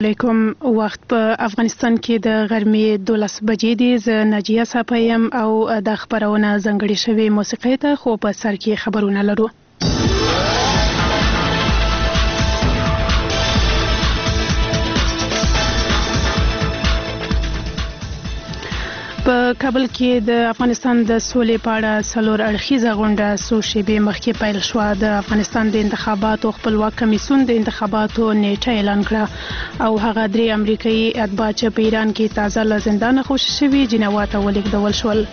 علیکم. وخت په افغانستان کې د غرمې 12 بجې دي. زه ناجیه صافیم او د خبرونه ځنګړې شوی موسیقي ته خو په سر کې خبرونه لرو. په کابل کې د افغانستان د سولې په اړه څلور اړخیزه غونډه څو شېبې مخکې پیل شوه. د افغانستان د انتخاباتو خپلواک کمیسیون د انتخاباتو نیټه اعلان کړه او هغه 3 امریکایي اتباع چې په ایران کې تازه له زندانه خوشي شوي جنیوا ته ولېږدول شول.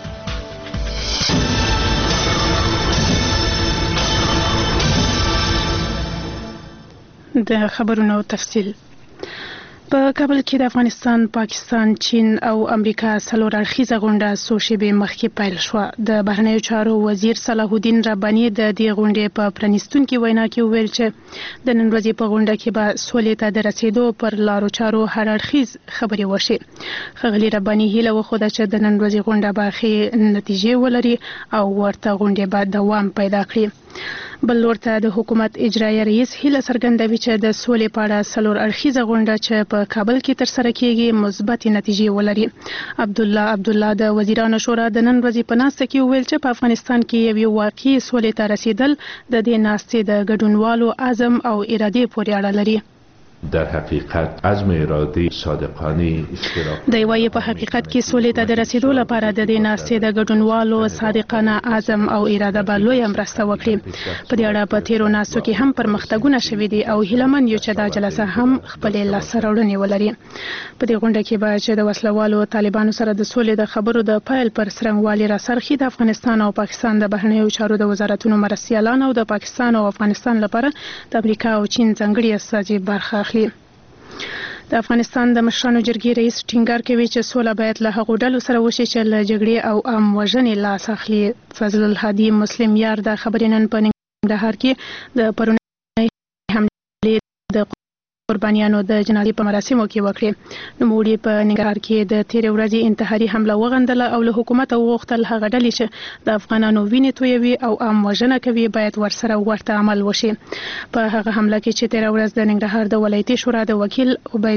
د خبرونو تفصیل. په کابل کې د افغانستان، پاکستان، چین او امریکا څلور اړخیزه غونډه څو شېبې مخکې پیل شوه. د بهرنیو چارو وزیر صلاح الدین رباني د دې غونډې په پرانیستونکي وینا کې وویل چې د نن ورځې په غونډه کې به سولې ته د رسیدو پر لارو چارو هر اړخیز خبرې وشي. ښاغلي رباني هیله وښوده چې د نن ورځې غونډه به ښې نتیجې ولري او ورته غونډې به دوام پیدا کړي. بل ورته د حکومت اجرایي رئیس هیله څرګندوي چې د سولې په اړه څلور اړخیزه غونډه چې په کابل کې ترسره کیږي مثبت نتیجې ولري. عبدالله د وزیرانو شورا د نن ورځې په ناسته کې وویل چې په افغانستان کې یو واقعي سولې ته رسیدل د دې ناستې د ګډونوالو عزم او ارادې پورې اړه لري. در حقیقت عزم ارادي صادقانه اشتراک د وایي په حقیقت کې سولې ته د رسیدو لپاره د دې ناستې د ګډونوالو صادقانه عزم او اراده به لویه مرسته وکړي. په دې اړه په تیرو ناستو کې هم پرمختګونه شوي دي او هیلهمن یو چې دا جلسه هم خپلې لاسته راوړنې ولري. په دې غونډه کې به چې د وسلوالو طالبانو سره د سولې د خبرو د پیل پر څرنګوالي راڅرخي د افغانستان او پاکستان د بهرنیو چارو د وزارتونو مرستیالان او د پاکستان او افغانستان لپاره د امریکا او چین ځانګړي استازي برخه اخلي. د افغانستان د مشرانو جرګې رئیس ټینګار کوي چې سوله باید له هغو ډلو سره وشي چې له جګړې او عام وژنې لاس اخلي. فضل الهادي مسلم یار د خبرې نن په ننګرهار کې د پرونۍ حملې د قربانیانو د جنازې په مراسمو کې وکړې. نوموړي په ننګرهار کې د تیرې ورځې انتحاري حمله وغندله او له حکومت وغوښتل هغه ډلې چې د افغانانو وینې تویوي او عام وژنه کوي باید ورسره ورته عمل وشي. په هغه حمله کې چې تیره ورځ د ننګرهار د ولایتي شورا د وکیل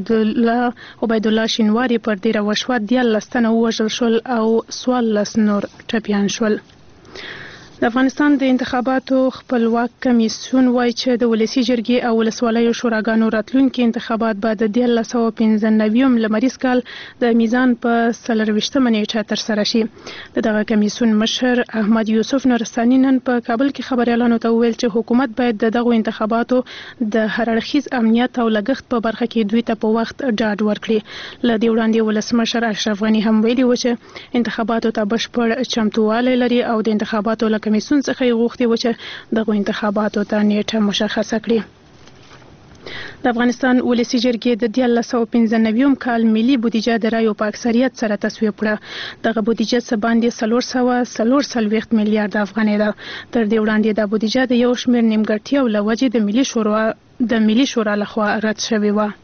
عبید الله شینواري پر دیره وشوه 13 تنه ووژل شول او 14 نور ټپیان شول. د افغانستان د انتخاباتو خپلواک کمیسیون وایي چې د ولسی جرګې او ولسوالیو شوراګانو راتلونکي انتخابات به د 1995 لمریز کال د میزان په 24مه نیټه ترسره شي. دغه کمیسیون مشر احمد یوسف نورستاني نن په کابل کې خبريالانو ته وویل چې حکومت باید دغه انتخاباتو د هر اړخیز امنیت او لګښت په برخه کې دوی ته په وخت ډاډ ورکړي. له دې وړاندې ولسمشر اشرف غني هم ویلي و چې انتخاباتو ته بشپړ چمتووالی لري او د انتخاباتو کمیسیون څخه یې غوښتي و چې دغه انتخاباتو ته نیټه مشخصه کړي. د افغانستان ولسی جرګې د 1995 کال ملي بودیجه د رایو په اکثریت سره تصویب کړه. دغه بودیجه څه باندې 443 میلیارډ افغانۍ ده. تر دې وړاندې د بودیجه د یو شمېر نیمګړتیاو له وجې د ملي شورا لخوا رد شوې وه.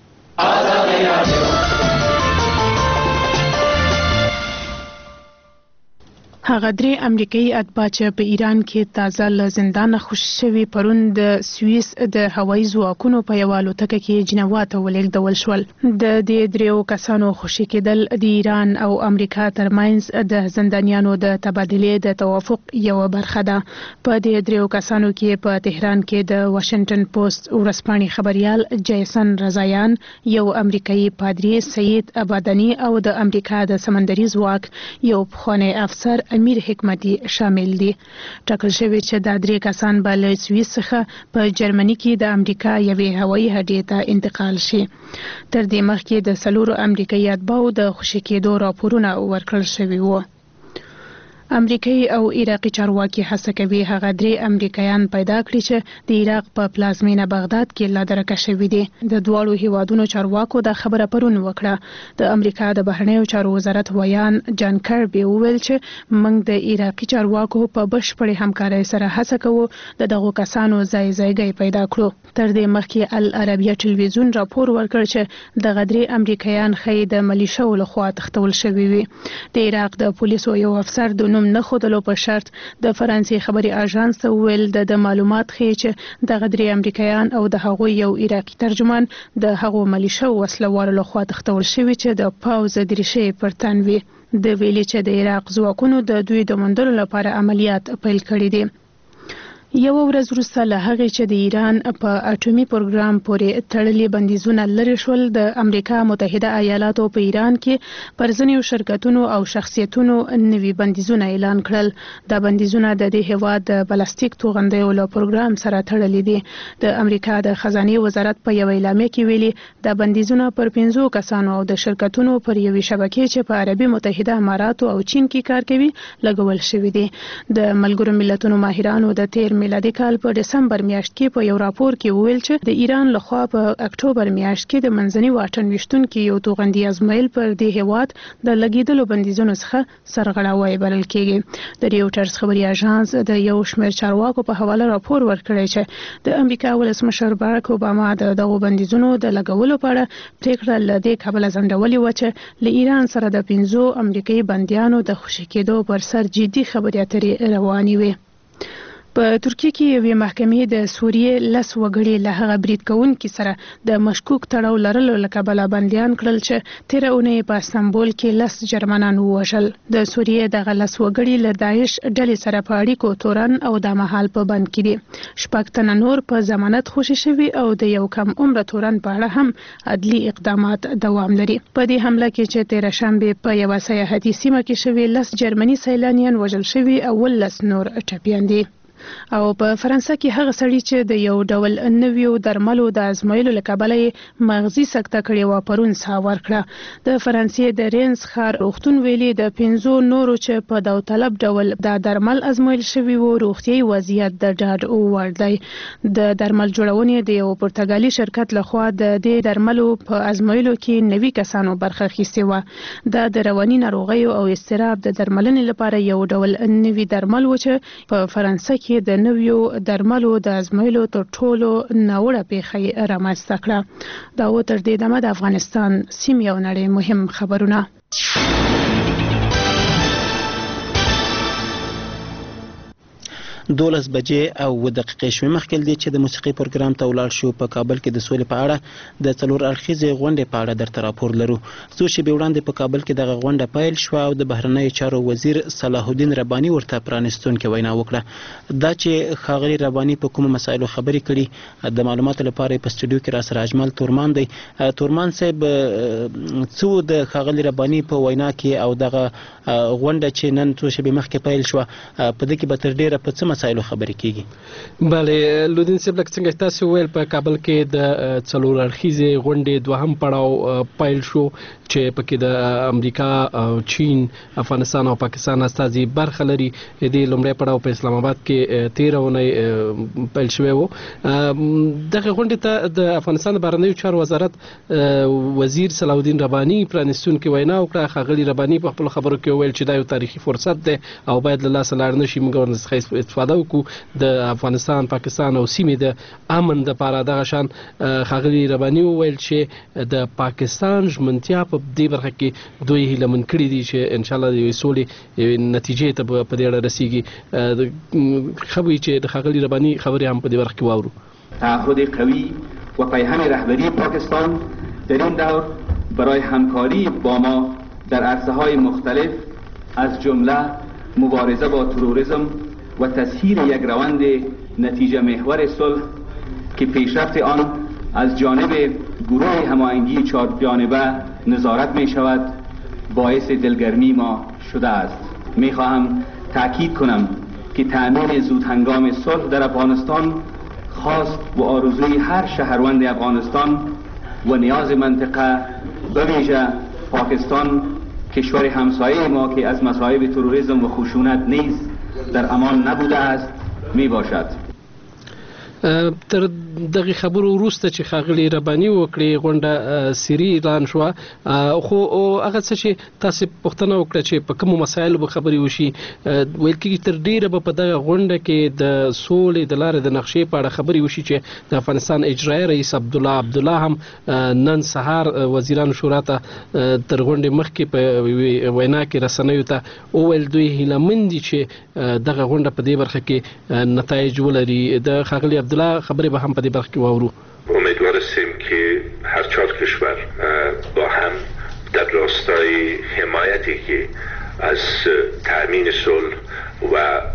هغه 3 امریکایي اتباع چې په ایران کې تازه له زندانه خوشي شوي پرون د سویس د هوایي ځواکونو په یوه الوتکه کې جنیوا ته ولېږدول شول. د دې 3 کسانو خوشي کېدل د ایران او امریکا ترمنځ د زندانیانو د تبادلې د توافق یوه برخه ده. په دې 3 کسانو کې په تهران کې د واشنگټن پوسټ ورځپاڼې خبريال جیسن رضایان، یو امریکایي پادری سید ابادنی او د امریکا د سمندري ځواک یو پخوانی افسر امیر حکمتي شامل دي. ټاکل شوی چې دا 3 کسان به له سویس څخه په جرمني کې د امریکا یوې هوایي اډې ته انتقال شي. تر دې مخکې د 4 امریکایي اتباعو د خوشي کېدو راپورونه ورکړل شوي وو. امریکایي او عراقي چارواکي هڅه کوي هغه 3 امریکایان پیدا کړي چې د عراق په پلازمینه بغداد کې لا درکه شوي دي. د دواړو هیوادونو چارواکو دا خبره پرون وکړه. د امریکا د بهرنیو چارو وزارت ویان جان کربي وویل چې موږ د عراقي چارواکو په بشپړې همکارۍ سره هڅه کوو د دغو کسانو ځای پیدا کړو. تر دې مخکې العربیه ټلویزیون راپور ورکړ چې دغه 3 امریکایان ښایي د ملیشو لخوا تښتول شوي وي. د عراق د پولیسو یو افسر د نوم نه ښودلو په شرط د فرانسې خبري اژانس ته وویل د معلومات ښیي چې دغه درې امریکایان او د هغوی یو عراقي ترجمان د هغو ملیشه وسلوالو لخوا تښتول شوي چې د پوځ دریشۍ پر تن وي. د ویلي چې د عراق ځواکونو د دوی د موندلو لپاره عملیات پیل کړي دي. یو ورځ وروسته له هغې چې د ایران په اټومي پروګرام پورې تړلي بندیزونه لرې شول، د امریکا متحده ایالاتو په ایران کې پر ځینو شرکتونو او شخصیتونو نوي بندیزونه اعلان کړل. دا بندیزونه د دې هیواد د بلاستیک توغندیو له پروګرام سره تړلي دي. د امریکا د خزانې وزارت په یو اعلامیه کې ویلي دا بندیزونه پر 15 کسانو او د شرکتونو پر یوې شبکې چې په عربي متحده اماراتو او چین کې کار کوي لګول شوي دي. د ملګرو ملتونو ماهرانو د تیر میلادي کال په دسمبر میاشت کې په یو راپور کې وویل چې د ایران لخوا په اکتوبر میاشت کې د منځني واټن ویشتونکو یو توغندي ازمایل پر دې هیواد د لګیدلو بندیزونو څخه سرغړاوی بلل کېږي. د ریوټرز خبري اژانس د یو شمېر چارواکو په حواله راپور ورکړی چې د امریکا ولسمشر باراک اوباما د دغو بندیزونو د لګولو په اړه پریکړه له دې کبله ځنډولې وه چې له ایران سره د 15 امریکایي بندیانو د خوشي کېدو پر سر جدي خبرې اترې روانې وي. په ترکیه کې یوې محکمې د سوریې 10 وګړي له هغه برید کوونکي سره د مشکوک تړاو لرلو له کبله بندیان کړل چې تېره اونۍ په استانبول کې 10 جرمنان ووژل. د سوریې دغه 10 وګړي له داعش ډلې سره په اړیکو تورن او د مهال په بند کې دي. 6 تنه نور په ضمانت خوشي شوي او د یو کم عمره تورن په اړه هم عدلي اقدامات دوام لري. په دې حمله کې چې تېره شنبه په یوه سیاحتي سیمه کې شوې 10 جرمني سیلانیان وژل شوي او 10 نور ټپیان دي. او په فرانسه کې هغه سړی چې د یو ډول نویو درملو د ازمایلو له کبله مغزي سکته کړې و پرون ساه ورکړه. د فرانسې د رینز ښار روغتون ویلي د 15 نورو چې په داوطلب ډول د درمل ازمایل شوي وو روغتیايي وضعیت د ډاډ وړ دی. د درمل جوړونې د یو پرتګالي شرکت لخوا د دې درملو په ازمایلو کې 90 کسانو برخه اخیستې وه. د رواني ناروغیو او اضطراب د درملنې لپاره یو ډول نوي درمل و چې په فرانسه کې د نویو درملو د ازمایلو تر ټولو ناوړه پیښه رامنځته کړه. دا و تر دې دمه د افغانستان سیمې او نړۍ مهم خبرونه. 12 بجې او 2 دقیقې شوې. مخکې دې چې د موسیقي پروګرام ته ولاړ شو، په کابل کې د سولې په اړه د څلور اړخیزې غونډې په اړه درته راپور لرو. څو شېبې وړاندې په کابل کې دغه غونډه پیل شوه او د بهرنیو چارو وزیر صلاح الدین رباني ورته پرانستونکې وینا وکړه. دا چې ښاغلي رباني په کومو مسایلو خبرې کړي د معلوماتو لپاره په سټوډیو کې راسره اجمل تورمان دی. تورمان صاحب، څو د ښاغلي رباني په وینا کې او دغه غونډه چې نن څو شېبې مخکې پیل شوه په دې کې به تر ډېره په څه مسایلو خبرې کیږي؟ بله لودین صاحب، لکه څنګه تاسو ویل په کابل کې د څلور اړخیزې غونډې دوهم پړاو پیل شو چې پکې د امریکا او چین، افغانستان او پاکستان استازي برخه لري. د لومړی پړاو په اسلام آباد کې 13 اونۍ پیل شوی و. دغه غونډې ته د افغانستان بهرنیو چارو وزارت وزیر صلاح الدین رباني پرانستونکې وینا وکړه. ښاغلي رباني په خپل خبرو کې ویل چې دا یو تاریخي فرصت دی او باید له لاسه لاړ نشي. موږ ورڅخه استفاده وکړو د افغانستان، پاکستان او سیمې د امن لپاره. دغه شان ښاغلي رباني وویل چې د پاکستان ژمنتیا په دې برخه کې دوی هیلهمن کړي دي چې ان شاء الله د یوې سولې نتیجې ته په دې اړه رسیږي. خبرې چې د ښاغلي رباني خبرې هم په دې برخه کې واورو. تعهد قوی و پیهم رهبری پاکستان در این دور برای همکاری با ما در عرصه‌های مختلف از جمله مبارزه با تروریسم و تسهیل یک روند نتیجه محور صلح که پیشرفت آن از جانب گروه هماهنگی 4 جانبه نظارت می شود باعث دلگرمی ما شده است. می خواهم تأکید کنم که تأمین زود هنگام صلح در افغانستان خواست و آرزوی هر شهروند افغانستان و نیاز منطقه به ویژه پاکستان، کشور همسایه ما که از مصائب تروریسم و خشونت نیز در امان نبوده است می باشد. تر دغه خبرو وروسته چې ښاغلي رباني وکړي غونډه سری اعلان شو خو هغه څه چې تاسو پوښتنه وکړه چې په کوم مسایلو به خبري وشي ویل کېږي تر ډیره به په دغه غونډه کې د سولې د لارې د نقشې په اړه خبري وشي چې د افغانستان اجرایي رئیس عبدالله هم نن سهار وزیرانو شورا ته تر غونډې مخکې په وینا کې رسنیو ته وویل دوی هیلهمن دي چې دغه غونډه په دې برخه کې نتایج ولري د ښاغلي عبدالله خبرې به هم په دې برخه کې واورو. امیدوار هستیم که هر 4 کشور با هم در راستای حمایتی که از تأمین صلح و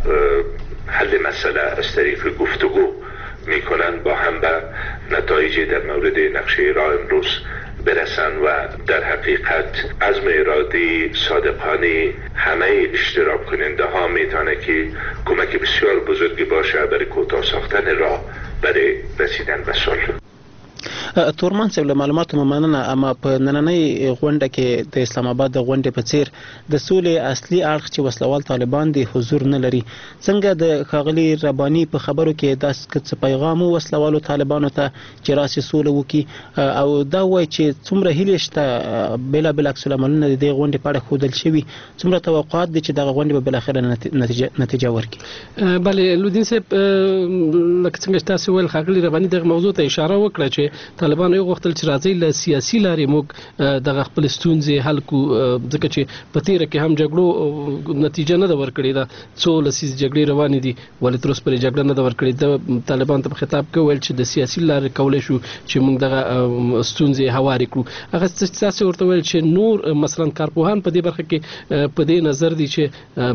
حل مسئله از طریق گفتگو میکنند با هم به نتایجی در مورد نقشه راه امروز برسند و در حقیقت عزم ارادی صادقانه همه اشتراک کننده ها میتونه که کمک بسیار بزرگی باشه برای کوتاه ساختن راه برای رسیدن به صلح. تورمان صاحب له معلوماتو مننه، اما په نننۍ غونډه کې د اسلام آباد د غونډې په څیر د سولې اصلي اړخ چې وسلوال طالبان دي حضور نه لري. څنګه د ښاغلي رباني په خبرو کې داس څه پیغام وسلوالو طالبانو ته چې راسي سوله وکي او دا وایي چې څومره هیله شته بېلابېل عکس العملونه د دې غونډې په اړه ښودل شوي، څومره توقعات دي چې دغه غونډې به بالاخره نتیجه ورکړي؟ بله لودین صاحب لکه څنګه چې تاسو ویل ښاغلي رباني دغه موضوع ته اشاره وکړه چې طالبانو یو غوښتل چې راځي له سیاسي لارې موږ دغه خپل ستونزې حل کو، ځکه چې په تیره کې هم جګړو نتیجه نه ده ورکړې ده، څو لسیزې جګړې روانې دي ولې تر اوسه پورې جګړه نه ده ورکړې. د طالبان ته په خطاب کې ویل چې د سیاسي لارې کولی شو چې موږ دغه ستونزې هوارې کړو. هغه څه چې تاسو ورته ویل چې نور مثلا کارپوهان په دې برخه کې په دې نظر دي چې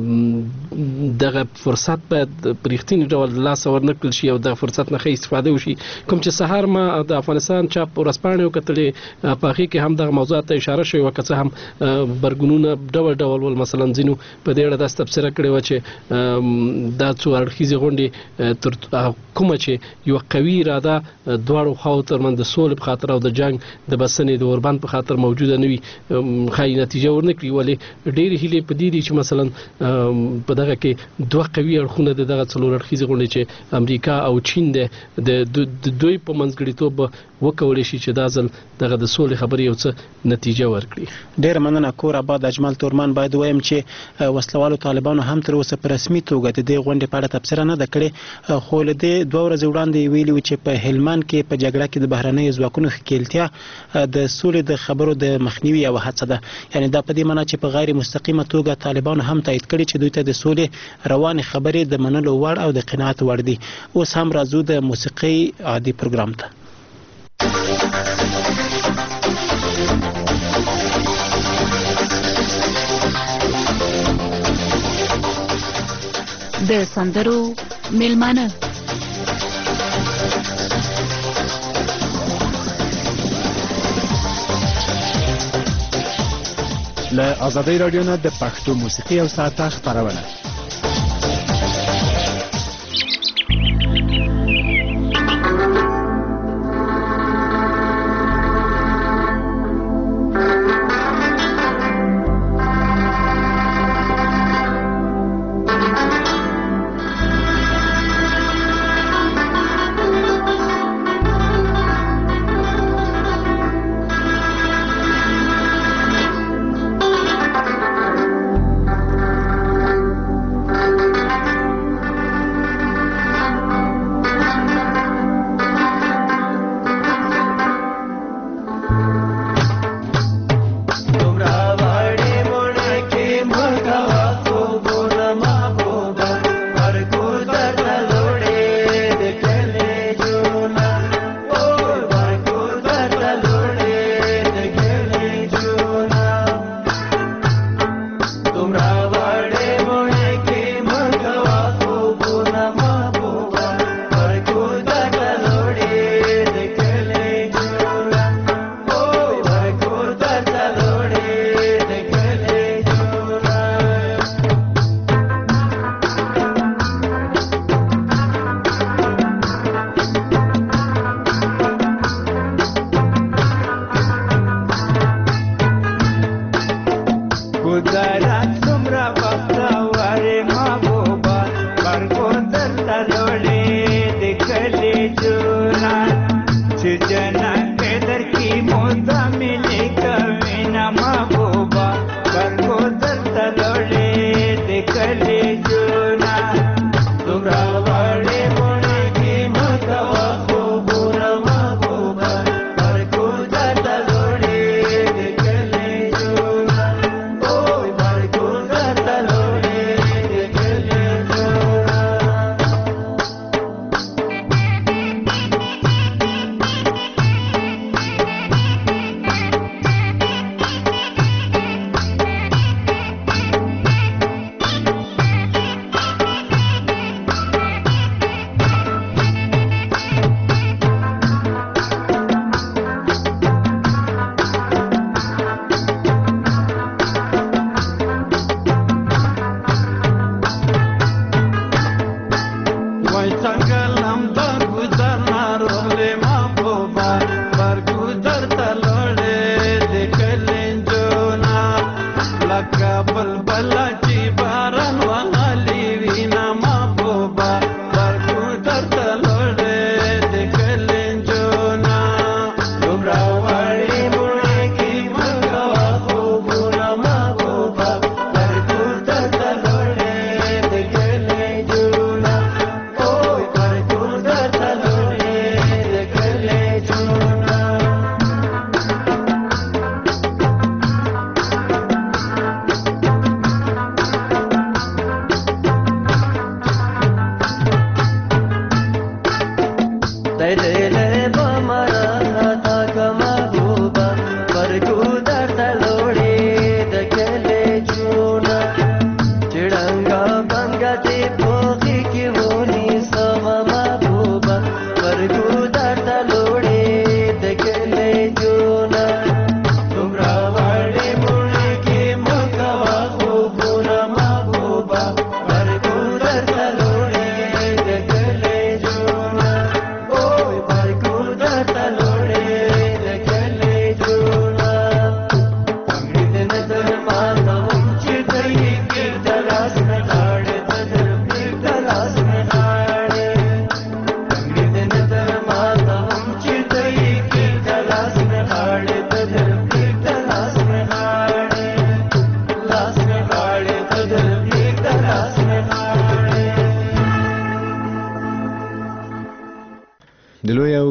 دغه فرصت باید په رښتیني ډول لاس ورنکړل شي او د فرصت نه ښه استفاده وشي. کوم چې سهار ما د افغانستان چاپ ورځپاڼې وکتلې په هغې کې هم دغه موضوعات ته اشاره شوې وه، که څه هم برګونونه ډول ډول ول، مثلا ځینو په دې اړه داسې تبصره کړې وه چې دا څو اړخیزې غونډې تر کومه چې یوه قوي اراده دواړو خواو ترمنځ د سولې په خاطر او د جنګ د بسنې د اوربند په خاطر موجوده نه وي ښایي نتیجه ورنه کړي. ولې ډېرې هیلې په دې دي چې مثلا په دغه کې دوه قوي اړخونه د دغه څلور اړخیزې غونډې چې امریکا او چین د دوی په منځګړیتوب وکولی شي چې دا ځل دغه د سولې خبرې یو څه نتیجه ورکړي. ډېره مننه کور آباد اجمل تورمان. باید وایم چې وسلوالو طالبانو هم تر اوسه په رسمي توګه د دې غونډې په اړه تبصره نه ده کړې، خو له دې 2 ورځې وړاندې ویلي و چې په هلمند کې په جګړه کې د بهرنیو ځواکونو ښکېلتیا د سولې د خبرو د مخنیوي یوه هڅه ده. یعنې دا په دې معنا چې په غیر مستقیمه توګه طالبانو هم تایید کړي چې دوی ته د سولې روانې خبرې د منلو وړ او د قناعت وړ دي. اوس هم راځو د موسیقۍ عادي پروګرام ته. د سندرو میلمانه له آزادۍ راډیو نه د پښتو موسیقي او ساعته خپرونه.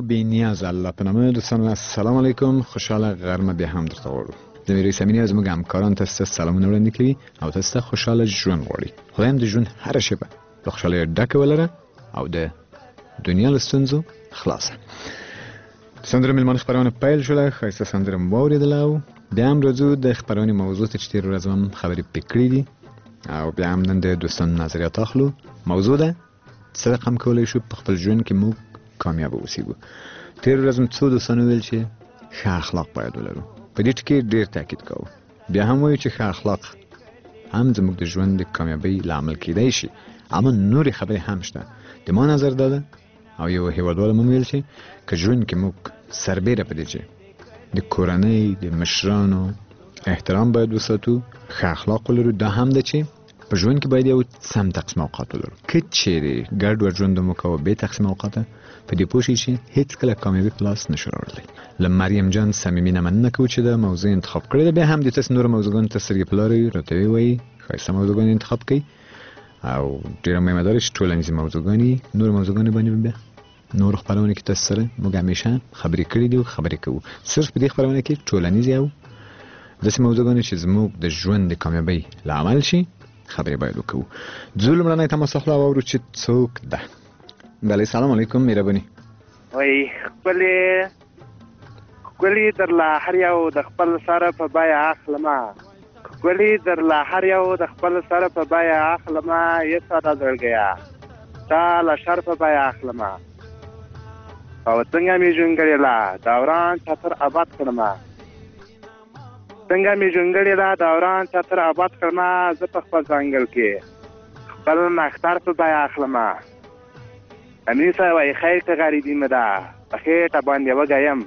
بینیاز الله په نامه دوستان السلام علیکم، خوشحاله غرمه بیا هم درته غواړو. د میرویس امینی از موږ همکاران تاسو ته سلامونه وړاندې کوي او تاسو ته خوشحاله ژوند غواړي. خدای هم د ژوند هره شیبه د خوشحالۍ ډکه ولره او د دنیا له ستونزو خلاصه. سندره مېلمانه خپرونه پیل شوله، ښایسته سندره مو واورېدله او بیا هم راځو د خپرونې موضوع ته چې تېره ورځ هم خبرې پرې کړې دي او بیا هم نن د دوستانو نظریات اخلو. موضوع ده څه رقم کولی شو په خپل ژوند کې موږ کامیاب اوسېږو. تېره ورځ م څو دوستانو ویل چې ښه اخلاق باید ولرو. په دې ټکي ډېر تاکید کوو. بیا هم وایو چې ښه اخلاق هم زموږ د ژوند د کامیابۍ لامل کېدی شي، اما نورې خبرې هم شته. د ما نظر دا ده او یو هېوادوال هم ویل چې که ژوند کې موږ سربیره په دې چې د کورنۍ د مشرانو احترام باید وساتو، ښه اخلاق ولرو، دا هم ده چې په ژوند کې باید یو سم تقسیم اوقات ولرو. که چیرې ګډوډ ژوند مو کوو بې تقسیم اوقاته، په دې پوه شئ چې هېڅکله کامیابي په لاس نشو راوړلی. له مریم جان صمیمي مننه کوو چې دا موضوع انتخاب کړې ده. بیا هم د تاسو نورو موضوعګانو ته سترګې په لارې راته ووایي، ښایسته موضوعګانې انتخاب کړئ او ډېره مهمه دا ده چې ټولنیزې موضوعګانې نورو موضوعګانو باندې بیا نورو خپرونو کې تاسو سره موږ همیشه خبرې کړې دي او خبرې کوو. صرف په دې خپرونه کې ټولنیزې او داسې موضوعګانې چې زموږ د ژوند د کامیابۍ لامل شي خبرې باید وکړو. ځو لومړنی تماس اخلو او اورو چې څوک ده. بله سلام علیکم، مهرباني. وای ښکلي درله هر یو د خپل سره په بیه اخلمه، ښکلي درله هر یو د خپل سره په بیه اخلمه، یه ساده زړګیه تا له شر په بیه اخلمه او څنګه مې ژوندګړې له دوران چتر آباد کړمه، څنګه مې ژوندګړې له دوران چتر آباد کړمه، زه په خپل ځنګل کې خپل نختر په بیه اخلمه. امین صاحب وایي خیر که غریبي مې ده په خېټه باندې وګیم،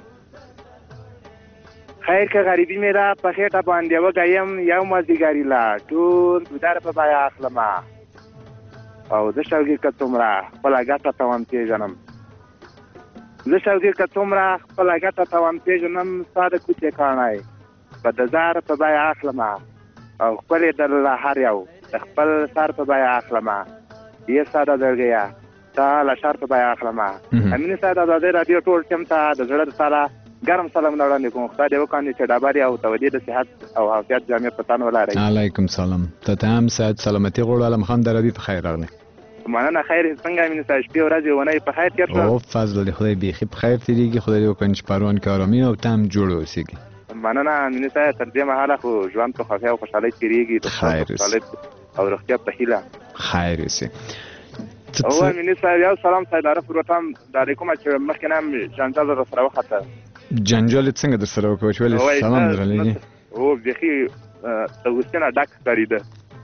خیر که غریبي مې ده په خېټه باندې وګیم، یو مازدیګري له ټول ګودر په بیه اخلمه او زه شوګیر که څومره خپله ګټه توان پېژنم، زه شوګیر که څومره خپله ګټه توان پېژنم، ستا د کوڅې کاڼی په د زار په بیه اخلمه او ښکلې درله هر یو د خپل سر په بیه اخلمه، یې ساده زړګیه تا له شر په بیه اخلمه. امین صاحب د ازادۍ راډیو ټول ټیم ته د زړه د سره ګرم سلامونه وړاندې کوم. خدای دې وکړي چې ډبرې او تودې د صحت او عافیت جامې په تن ولرئ. علیکم سلام. ته هم صحت سلامتي غواړو. علم خان درابي په خیر راغلی. مننه. خیر څنګه امین صاحب؟ شپې ورځې اونۍ په خیر تېر شوه؟ او فضل د خدای بیخي په خیر تېرېږي. خدای دې وکړي چې پروان کې ارامي او ته هم جوړ اوسېږي. مننه امین صاحب. تر دې مهاله خو ژوند په خوښۍ او خوشحالۍ تېرېږي. خیر او روغتیا په هیله خیر اوسې. او امین صاحب یو سلام صاحب عارف وروتم د کومه چې مخکې نه جنجال در سره وخته. جنجال څنګه در سره وکړو چې ولې سلام درلېږي؟ او بیخي د غوسې نه ډک ښکارېده.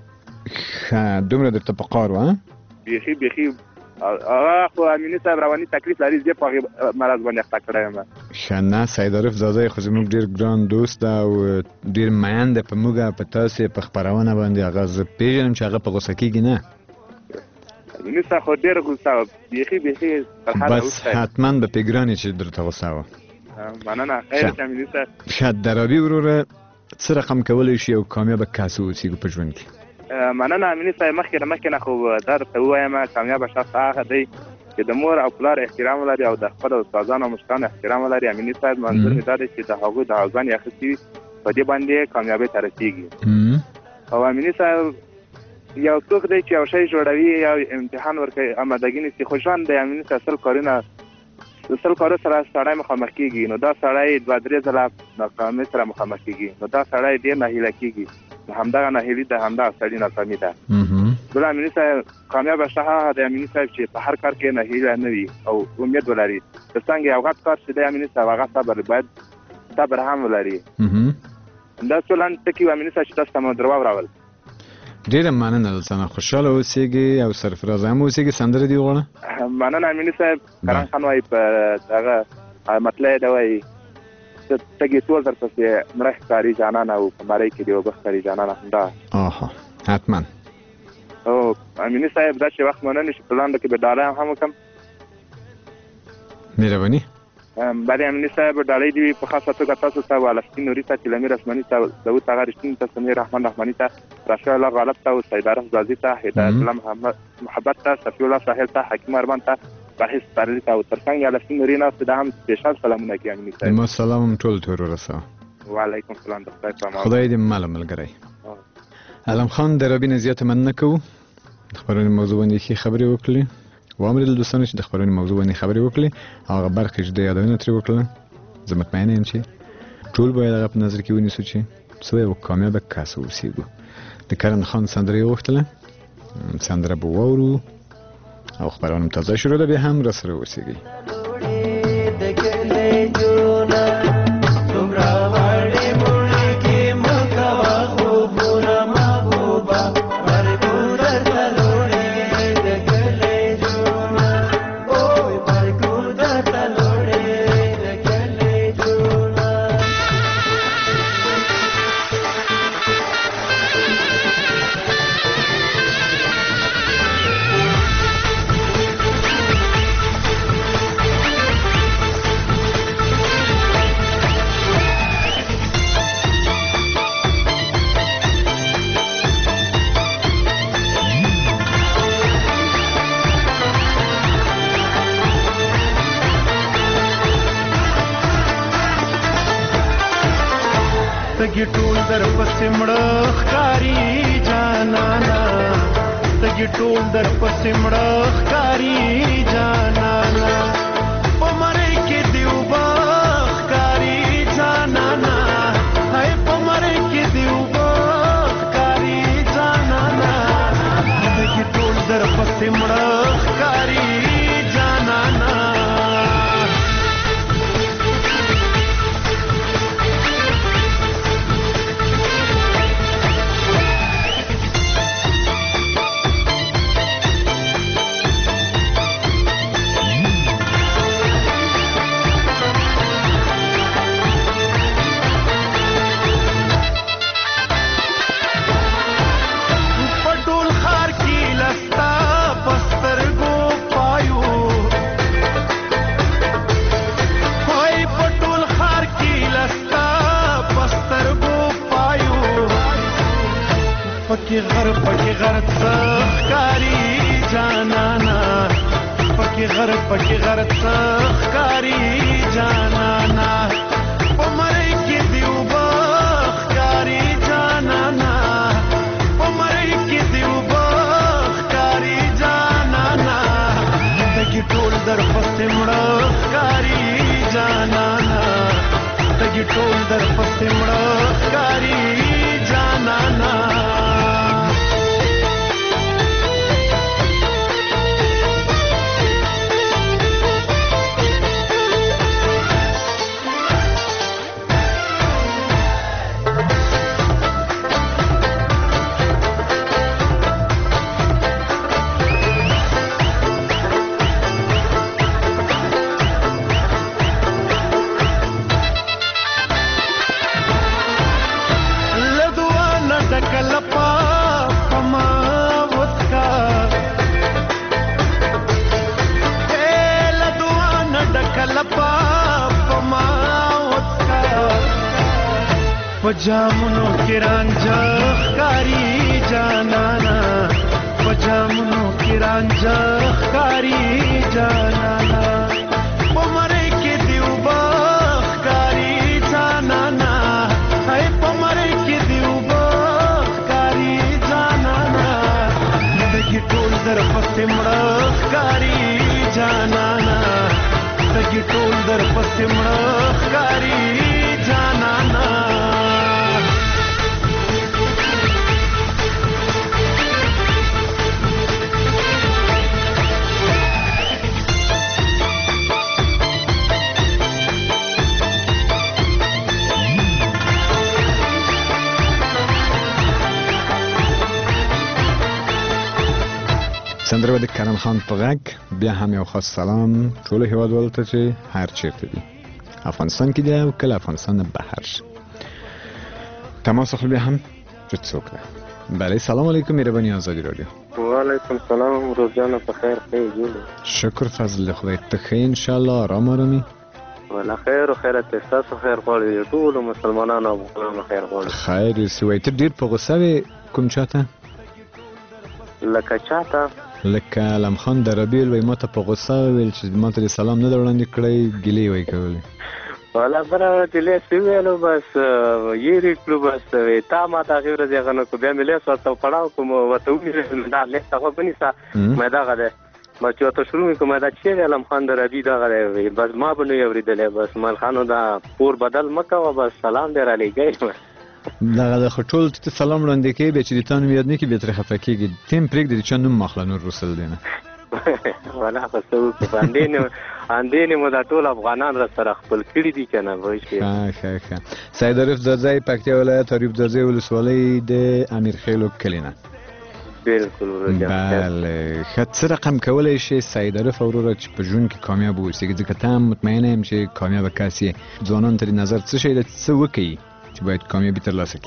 ښه دومره درته په قار وه؟ بیخي هغه خو امین صاحب رواني تکلیف لري، زه په هغې مرض باندې اخته کړی یم. ښه نه سید عارف زاده خو زموږ ډېر ګران دوست ده او ډېر مین ده په موږ په تاسې په خپرونه باندې. هغه زه پېژنم چې هغه په غوسه کېږي نه. امین صاحب خو ډېر غوسه وه، بیخي تر حده بس حتما به پې ګرانې چې درته غوسه وه. مننه. خیر چې امین صاحب. ښه درابي وروره څه رقم کولی شي او کامیابه کس واوسېږو په ژوند کې؟ مننه امین صاحب. مخکې نه خو دا درته ووایم کامیابه شخص هغه دی چې د مور او پلار احترام ولري او د خپلو استادانو او مشرانو احترام ولري. امین صاحب منظور مې دا دی چې د هغوی دعاګانې اخیستې وي په دې باندې کامیابۍ ته رسېږي. او امین صاحب یو څوک دی چې یو شی جوړوي یا امتحان ورکوي آمادګي نیسي، خو ژوند دی امین صاحب سل کارو سره سړی مخامخ کېږي، نو دا سړی 2-3 ځله ناکامۍ سره مخامخ کېږي، نو دا سړی ډېر ناهیله کېږي. همدغه ناهیلي د همدغه سړي ناکامي ده. بل امین صاحب کامیابه شخص هغه دی امین صاحب چې په هر کار کې ناهیله نه وي او امید ولري. که څنګه یو غټ کار چې دی امین صاحب هغه باید صبر هم ولري. دا څو لاندې ټکي امین صاحب چې تاسو ته مو در واورول. ډېره مننه دلته خوشحاله اوسېږي او سرفرازه هم اوسېږي. سندره دې وغواړه. مننه امین صاحب. کرن خان وایي په دغه مطلع ده وایي تګې ټول درپسې مړه ښکاري جانانه او په مرۍ کې دې اوبه ښکاري جانانه. همدا حتما. او امین صاحب دا چې وخت مو نه نشي په لاندې کې به ډالۍ هم وکړم. مهرباني. بله امین صاحب ډالۍ دې وي په خاصه توګه تاسو ته والفتین نوري ته تلمیر اسماني ته داود هغه رښتیني ته سمیر رحمان رحماني ته راشد الله غالب ته او سید عارف زازي ته هدایت الله محبت ته صفي الله ساحل ته حکیم ارمان ته بحث سپارلي ته او ترڅنګ یا لسین نوري ناست دا هم سپیشل سلامونه کوي امیني صاحب. ما سلام ټول ته ورسوه. وعلیکم السلام د خدای په امان. خدای دې ماله ملګری. علم خان د رابینه زیاته مننه کوو د خبرونې موضوع باندې ښې خبرې وکړلې. وامرل دوستانو چې د خبرونې موضوع باندې خبرې وکړلې هغه برخې چې د یادونه ترې وکړله زه مطمئنه یم چې ټول باید هغه په نظر کې ونیسو چې څه یو کامیابه کس واوسېږو. د کرن خان سندره یې وغوښتله، سندره به واورو او خبرونه هم تازه شروع ده، بیا هم راسره اوسېږئ. تګي ټول در پسې مړه ښکاري جانانا، تګي ټول در پسې مړه ښکاري جانانا، په مړی کې دیوبه ښکاري جانانا، هی په مړی کې دیوبه ښکاري جانانا، تګي ټول در پسې مړه ښکاري جانانا. پکی غر څخکاری جانانا، پکی غر څخکاری جانانا، په مړی کې دیوبه ښکاري جانانا، په مړی کې دیوبه ښکاري جانانا، تګي ټول در پسې مړه ښکاري جانانا، تګي ټول در پسې مړه ښکاري جانانا. پجامونو کې رانجه ښکاري جانانا، پجامونو کې رانجه ښکاري جانانا، په مړی کې دیوبه ښکاري جانانا، هی په مړی کې دیوبه ښکاري جانانا، تګي ټول در پسې مړه ښکاري جانانا، تګي ټول در پسې مړه ښکاري جانانا. سندره به د کرم خان په غږ، بیا هم یو خاص سلام ټولو هیوادوالو ته چې هر چیرته دي، افغانستان کې دي او کله افغانستان نه بهر. تماس اخلو بیا هم چې څوک ده. بله سلام علیکم مهربانی آزادی رادیو. وعلیکم السلام روزانه په خیر جوړ. شکر فضل خدای ته ښه ان شاء الله آرام آرامي. ولا خیر او خیرت تاسو خیر غواړي، ټول مسلمانانو او افغانانو خیر غواړي. خیر سوي ته ډیر په غوسه کوم چاته؟ لکه چاته لکه علم خان دربیل وای ما ته په غوسه ویل چې ما ته سلام نه وړاندې کړی ګیلې وای کولې والا برابر چې له سویلو بس یې ریکلو بس تا ما ته غیر ځای غنو کو بیا مې له سره پړاو کوم وته ویل دا له څنګه بني سا مې دا غده ما چې ته شروع کوم دا چې علم خان دربی دا غره بس ما بنو یوریدل بس مال خانو دا پور بدل مکه و بس سلام در علیګی دا د خټول ته سلام وړاندې کې به چې تاسو یاد نه کې به تر خفکیږي تیم پرېګ د چنوم مخلنور رسول دینه ولا خاصو باندې اندینه مو دا ټول افغانان را سره خپل کړی دي کنه وای شي ښه سید عارف زرزای پکتیا ولایت عریب زرزای ولسوالۍ د امیر خیلو کلینا بالکل ورته بله څه رقم کولای شي سید عارف اورور چې په ژوند کې کامیاب اوسي ځکه ته مطمئن یم چې کامیاب کاسي ځوانان تر نظر څه شي څه وکي چې باید کامیابی ترلاسه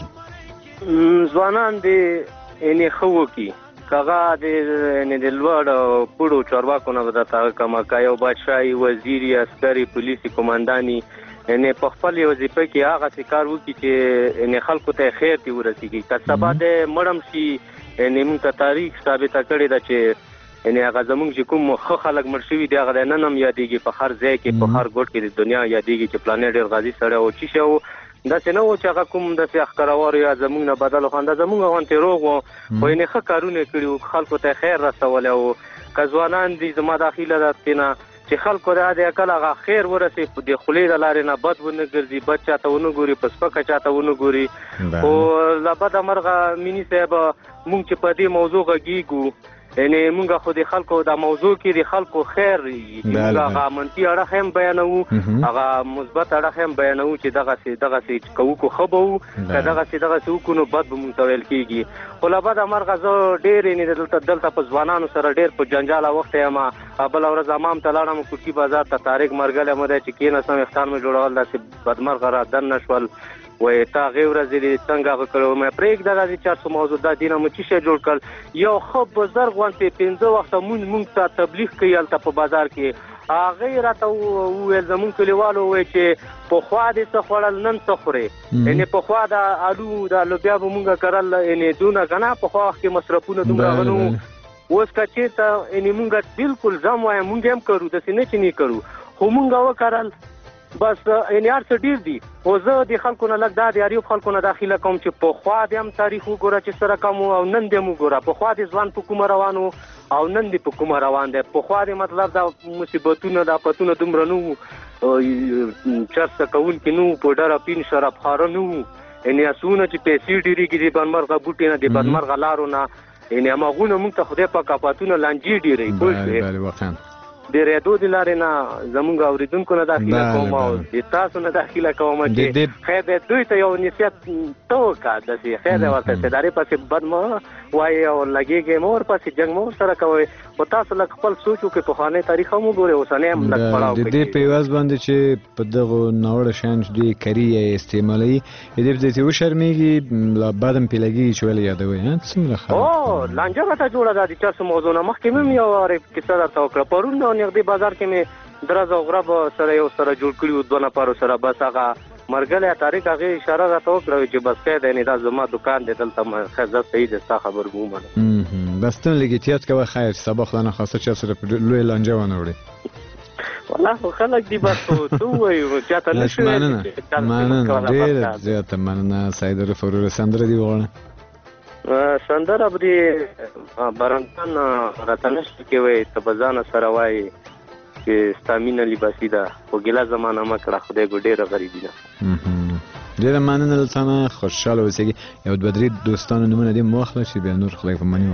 کړي ځوانان دې یې خو وکي کاغه د لوړ پړو چارواکو نه ودته کما کایو بادشاہي وزیری عسکري پولیسي قومنداني نه په خپل وظیفه کې هغه کار وکړي چې نه خلکو ته خیر دی ورسیږي که سبا د مړم شي نه موږ تاریخ ثابت کړی دا چې نه هغه زموږ چې کوم خلک مرشوي دی هغه نن هم یادېږي په هر ځای کې په هر ګوټ کې د دنیا یادېږي چې پلانې ډېر غازی سره او چې شو دا څنګه و چې هغه کوم د ښکاروار یا زموږ نه بدل خوانده زموږ غونته روغ خو نه ښه کارونه کړیو خلکو ته خیر رسول او کځوانان دي زما داخله راځنه چې خلکو را دي کله هغه خیر ورسي د خولې د لارې نه بد ونه ګرځي بد چاته ونه ګوري پس پکه چاته ونه ګوري او لبد مرغه مینی صاحب مونږ چې په دې موضوع غږیږو یعنی مونږ خو د خلکو د موضوع کې د خلکو خیر هغه منفي اړه هم بیانوو هغه مثبت اړه هم بیانوو چې دغه سي کوو خبرو دغه سي کو نو بد مونږ تویل کیږي خو لا بعد امرغه زه ډېر نه دلته په ځوانانو سره ډېر په جنجال وخت ما بل ورځ امام تلاړم کوټي بازار ته طارق مرګله مده چې کینه سم اختار مې جوړول داسې بدمرغه را دن نشول وای تا غیر ازلی څنګه کړو مې پرېګ د 400 موضوع د دینه مو چې جوړ کړ یو خو بزرګ وانته 15 وخت مونږ ته تبلیغ کوي الته په بازار کې هغه راته ویل زمون کلیوالو وای چې په خوا دې څه خړل نن څه خوري یعنی په خوا د الو د لوبیا مونږه کړل یعنی دونه غنا په خوا کې مصرفونه دومره غنو اوس کچې ته یعنی مونږ بالکل ځم وای مونږ هم کړو د سینې چې نه کړو خو مونږ وکړل بس یعنی هر څه ډیر دي او زه د خلکو نه لګ دا د اړیو خلکو نه داخله کوم چې په خوا د هم تاریخ وګوره چې سره کوم او نن د وګوره په خوا د ځوان په کوم روانو او نن د په کوم روان دي په خوا د مطلب دا مصیبتونه د پتونه دومره نو چرته کول کې نو په ډاره پین شراب خار نو یعنی اسونه چې پیسې ډیری کې د بنمرغه بوټي نه د بنمرغه لارو نه یعنی هغه مونږ ته خدای په کاپاتونه لانجی ډیری بله د ریاضو د لارې نه زمونږ اوریدونکو نه داخله کوم او د تاسو نه داخله کوم چې خیر د دوی ته یو نصیحت توکا د خیر ورته سداري پسې بد مو وای او لګيږي مور پسې جنگ مور سره کوي او تاسو لکه خپل سوچو کې په خانه تاریخ مو ګوره اوسنه هم لکه پړاو د دې پیواز باندې چې په دغه نوړ شان چې دوی کری استعمالي دې دې ته شرمېږي لا بعدم پیلګي چې ول یادوي ها څومره خبره او لانجه ته جوړه د 400 موضوع نه مخکې مې یو کیسه درته وکړه پرون نغدي بازار کې مې درز او غرب سره یو سره جوړ کړیو دوه نفر سره بس هغه مرګله طریق هغه اشاره راته وکړه چې بس قاعده نه دا زما دکان دی دلته خزه صحیح ده تا خبر ګومه بس ته لګیتیات کوي خیر سبا خلانه خاصه چې سره لوی لانجه ونه وړي والله خلک دی بس تو وایو چې ته نشو مننه ډېر زیاته مننه سید رفور سندره دی وغواړه سندره بری برانتان راتنش کې وای ته بزانه سره وای چې ستامینه لباسي ده او ګلا زمانہ ما کړه خدای ګډه غریبی ده ډېر مننه لسانه خوشاله اوسئ یو دوه درې دوستانو نمونه دې مخله چې به نور خلک په منی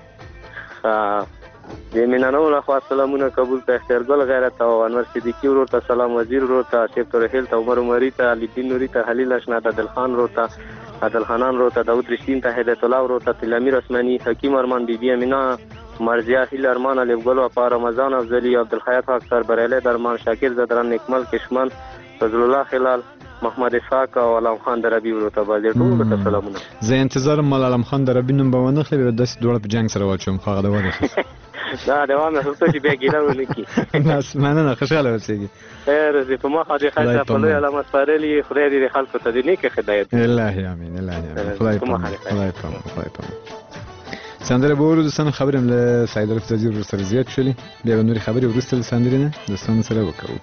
واخلي د مینانو له خوا سلامونه قبول ته اختیارګل غیرت او انور صدیقی ورته سلام وزیر ورته شیخ توحید ته عمر عمری ته علي دین نوری ته خلیل اشنا ته دلخان ورته عادل خانان روتا داود رشدین ته هدایت الله روتا تلامیر اسمانی حکیم ارمان بیبی امینا مرزیا هیل ارمان علی ګل او په رمضان افضلی عبدالحیات اکثر بریلی درمان شاکر زدران نکمل کشمن فضل الله خلال محمد اسحاق او علم خان دربی روتا باندې ټول ته سلامونه زه انتظار مال علم خان دربی نوم به ونه خلې د دوړ په جنگ سره واچوم خو هغه وره دا دوامه هڅه چې بیا ګیلاو نکي ناس مننه خوشاله اوسئ خیر زه په مخه دې خاصه په لوی علامت فارلی خدای دې خلکو ته دې نیک هدایت الله امين الله امين خدای په سندره به ورو دوستانو خبرم له سعید عرف زدی ور سره زیات شولې بیا نوري خبرې ورسته سندره نه دوستانو سره وکړو.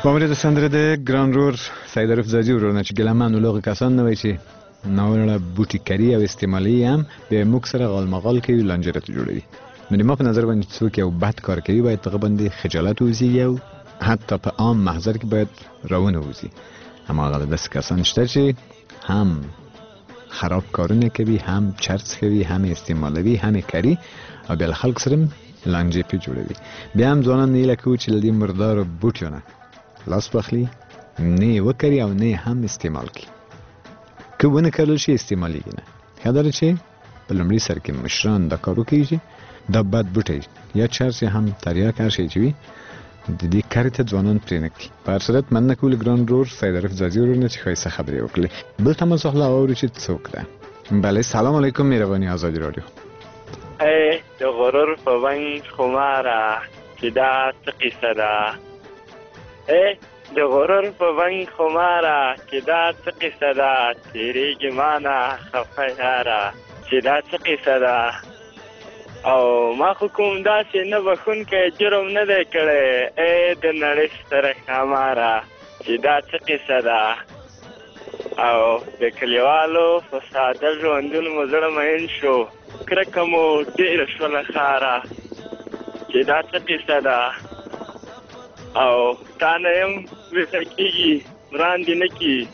په مورید سندره د ګران رور سید عارف زازي ورونه چې ګلمان ولغه کسان نه وای چې ناوړه بوټي کری او استعمالي هم به موږ سره غالمغال کوي لنجره ته جوړوي. نو ما په نظر باندې څوک یو بد کار کوي باید هغه باندې خجالت وزي او حتی په عام محضر کې باید راونه وزي. اما هغه داسې کسان شته چې هم خراب کارونه کوي، هم چرس کوي، هم استعمالوي، هم کری او بل خلک سره لانجه پی جوړوي. بیا هم ځوانان نه لکه چې لدی مردار بوټونه لاس بخلی نه وکړي او نه هم استعمال کوي. که ونه کړل شي استعمالي نه خدای چې په لومړي سر کې مشران د کارو کوي د بد بوټي یا چرس هم تریا کار شي چې د دې کار ته ځوانان پرې نه کوي. په هر صورت مننه کول ګران رور سید عارف زازي ورونه چې خیسه خبرې وکړي. بل تمه سهله اوري چې څوک ده. بله سلام علیکم مهرباني آزادی رادیو. د غرور په ونګ خماره چې دا څه قصه ده. د غرور په ونګ خماره چې دا څه قصه ده. تیریږي مانه خفه یاره چې دا څه قصه ده. او ما خو کوم داسې نه بخونکی جرم نه دی کړی د نړۍ ستره ښاماره چې دا څه قصه ده. او د کلیوالو په ساده ژوندون مو زړه مین شو، کرکه مو ډېره شوله ښاره چې دا څه قصه ده. او تا نه یم ویښه کېږي وړاندې نه کي.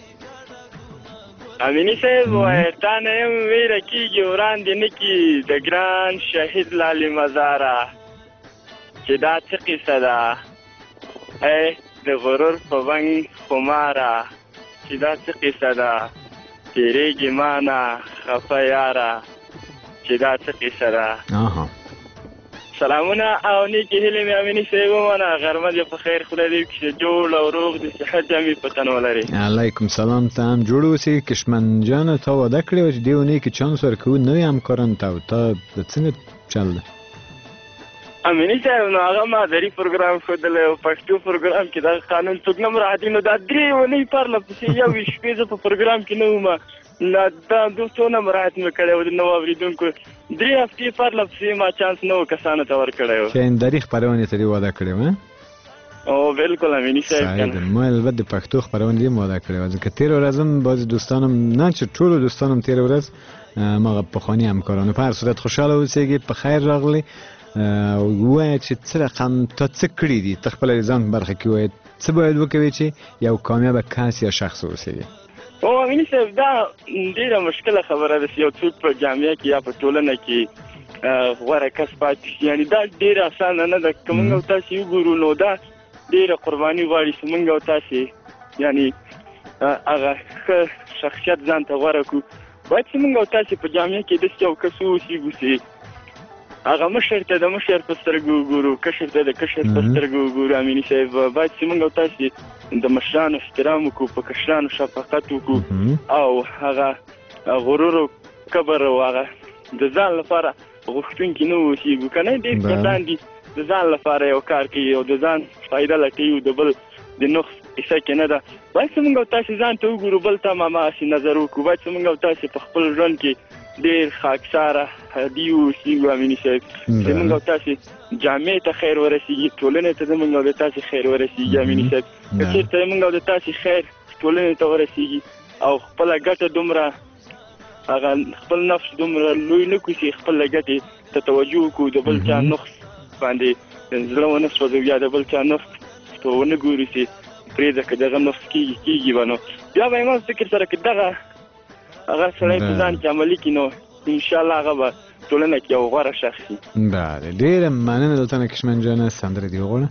امینی صاحب وایي تا نه یم ویره کېږي وړاندې نه کي د ګران شهید لالي مزاره چې دا څه قصه ده. د غرور په ونګ خماره چې دا څه قصه ده. تیریږي مانه خفه یاره چې دا څه قصه ده. سلامونه او نیکی هیلې مې امینی صاحب ومنه. غرمه دې په خیر، خدای دې وکړي چې جوړ او روغ د صحت جامې په تن ولري. علیکم سلام. ته هم جوړ اوسې. کشمن جان تا وعده کړې وه چې دې اونۍ کې چانس ورکوو نوي همکارانو ته، او تا د څنګه چل ده؟ امینی صاحب نو هغه مادري پروګرام ښودلی او پښتو پروګرام کې دغه قانون څوک نه مراعاتوي. نو دا 3 اونۍ پرله پسې یو شپې زه په پروګرام کې نه وم. دا څونه مراعات مې کړی و د نوو اورېدونکو. 3 هفتې پرله پسې ما چانس نوو کسانو ته ورکړی و. شاهنداري خپرونې ته دې وعده کړې وه؟ او بالکل امینی صاحب ما البته د پښتو خپرونې دې وعده کړې وه، ځکه تېره ورځ هم بعضې دوستانم نه چې ټولو دوستانم تېره ورځ مغه پخواني همکارانو. په هر صورت خوشحاله اوسېږي، په خیر راغلي. ووایه چې څه رقم تا څه کړي دي، ته خپله د ځان په برخه کې ووایه څه باید وکوې چې یو کامیابه کس یا شخص اوسېږي. او امینی صاحب دا ډېره مشکله خبره ده چې یو څوک په جامعه کې یا په ټولنه کې غوره کس پاتې شي. یعنې دا ډېره اسانه نه ده. که موږ او تاسې وګورو نو دا ډېره قرباني غواړي چې موږ او تاسې یعنې هغه ښه شخصیت ځان ته غوره کړو. باید چې موږ او تاسې په جامعه کې داسې یو کس واوسېږو چې هغه مشر ته د مشر په سترګو وګورو، کشر ته د کشر په سترګو وګورو. امینی صاحب باید چې موږ او تاسې د مشرانو احترام وکړو، په کشرانو شفقت وکړو او هغه غرور او کبر او هغه د ځان لپاره غوښتونکي نه اوسېږو. که نه ډېر کسان دي د ځان لپاره یو کار کوي او د ځان فایده لټوي او د بل د نقص کیسه کې نه ده. باید چې موږ او تاسې ځان ته وګورو، بل ته هم هماغسې نظر وکړو. باید چې موږ او تاسې په خپل ژوند کې ډېر خاکساره هدي اوسېږو. امیني صاحب چې موږ او تاسې جامعې ته خیر ورسېږي، ټولنې ته زموږ او د تاسې خیر ورسېږي. امیني صاحب که چېرته موږ او د تاسې خیر ټولنې ته ورسېږي او خپله ګټه دومره هغه خپل نفس دومره لوی نه کړو چې خپله ګټې ته توجه وکړو، د بل چا نقص باندې زړه ونه سوځو یا د بل چا نقص ته ونه ګورو چې پرېږده که دغه نقص کېږي به نو بیا به یې فکر سره که دغه هغه سړی په ځان کې عملي کړي نو انشاءالله هغه به ټولنه کې یو غوره شخص شي. بله ډېره مننه دلته نه کشمن جانه. سندره دې وغواړه.